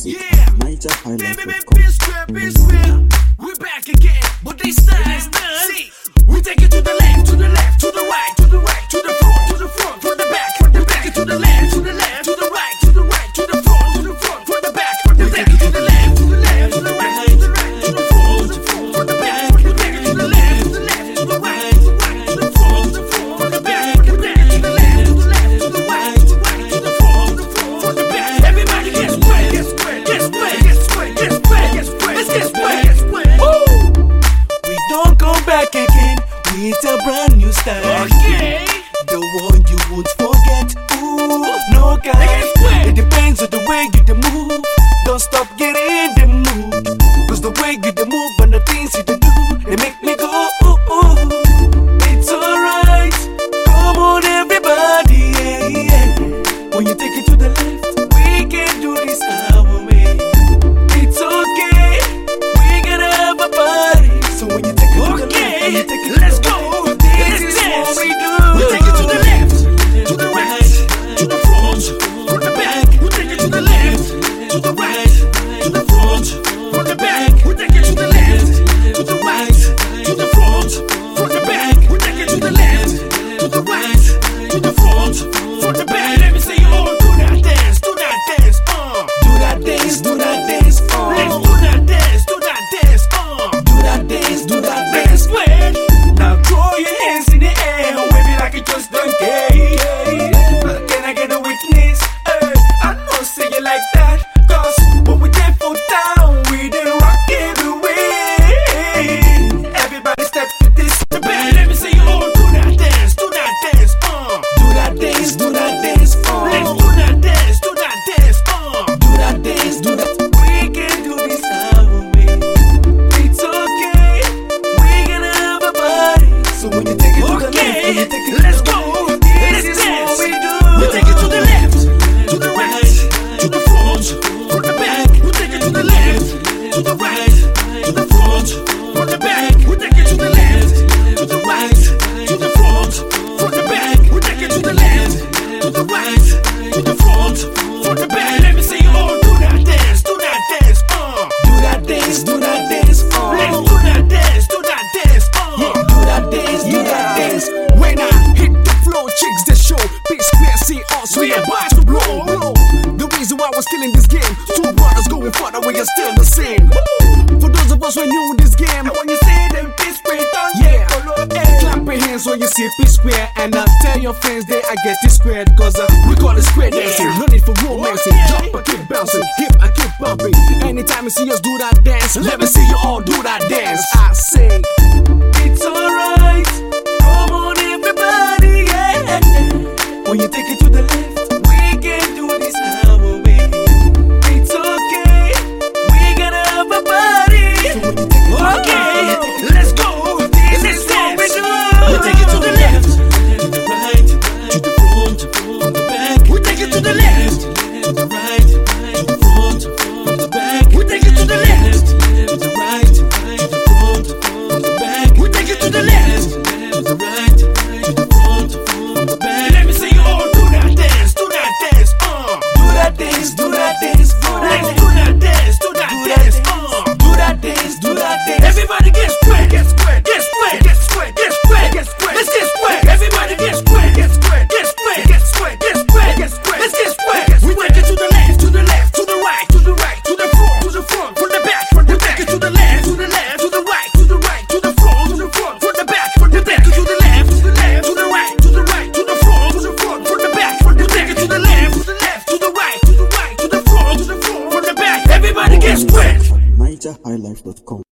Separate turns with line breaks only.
music.
Yeah.
NigerHighlife.com.
We're back again, but this time, see, we take it to the left, to the left, to the right, to the right, to the front, from the back, to the left, to the left, to the right, to the right, to the front, from the back, to the left, to the right, to the right, to the front, from the back, to the left, to the right, to the front, from the back, to the left, to the right, to the front, from the back. Everybody gets wet, gets wet, gets wet, gets wet, gets wet, gets wet, let's get wet, gets wet.
We don't go back again with a brand new style.
Okay.
The one you won't forget. Ooh, no guy. It depends on the way you the move. Don't stop getting in the mood. Cause the way you the move and the things you the do, they make me go ooh ooh. It's alright. Come on everybody, yeah, yeah. When you take it to the left, we can do this our way. It's okay. We gonna have a party. So when you take it to the left, when you take it to
Let's
the
go.
right,
Let's
this is
dance.
what we do.
We'll take it to the left, to the right, to the front, from the back. We'll take it to the left, to the right, to the front, from the back. We'll take it to the left, to the right, to the front, from the back. We'll take it to the left, to the right, to the front, from the back. Let me see you all do that dance, do that dance,
Do that dance, do that dance,
Let's do that dance, do that dance,
do that dance, do that
Let's
dance.
sweat.
Now throw your hands in the air, wave it like you just don't care. Can I get a witness? I know say you like that, cause when we get for down, we didn't rock everywhere. Everybody step to this.
The band, let me see you all do that dance, do that dance,
Do that dance, do that dance,
Let's do that dance, do that dance,
do that dance, do that. We can do this our way. It's okay. We gonna have a party. So when you take it to the left, when you take it to
Let's
the
go,
right,
let's
this is
dance.
what we do.
We take it to the left, to the right, to the front, from the back. We take it to the left, to the right, to the front, from the back. We take it to the left, to the right, to the front, from the back. We take it to the left, to the right, to the front, from the back. Let me see you all do that dance, do that dance,
Do that dance, do that dance,
Let's do that dance, do that dance,
do that dance, do that dance.
When I hit the floor, chicks that show P-Square, see us, we about to blow. The reason why we're still in this game, two brothers going further, we are still the same. For those of us who are new in this game,
When you say them P-Square, don't
yeah,
hey.
clap your hands when you see P-Square, and tell your friends that I get this squared, cause we call it square dancing. No need for romancing, jump and keep bouncing, hip and keep bumping. Anytime you see us do that dance, let me see you all do that dance. I say,
It's alright. Come on, everybody, yeah. When you take it to the left, we can do this our way. It's okay. We gonna have a party.
so when you take it to the
Okay, let's go. Let's dance.
we do.
We take it to the left,
to the right, to the front, from the back.
we take it to the left,
To the right, to the front, from the back.
we take it to the left,
To the right, to the front, from the back.
we take it to the left.
To the right, to the front, from the back.
Let me see you all do that dance, do that dance,
Do that dance, do that dance,
Let's do that dance, do that dance,
do that dance, do that dance.
Everybody gets wet, gets wet, gets wet, gets wet, gets wet, gets wet. Let's get wet. Everybody gets wet, gets wet, gets wet, gets wet, gets wet, gets wet. Let's get wet. We take it to the left, to the left, to the right, to the right, to the front, from the back, from the back. To the left, to the left, to the right, to the right, to the front, from the back, from the back. To the left, to the left, to the right, to the right, to the front, from the back. From the back to the left, to the left, to the right, to the right, to the front, from the back. Everybody gets wet.
NigerHighlife.com.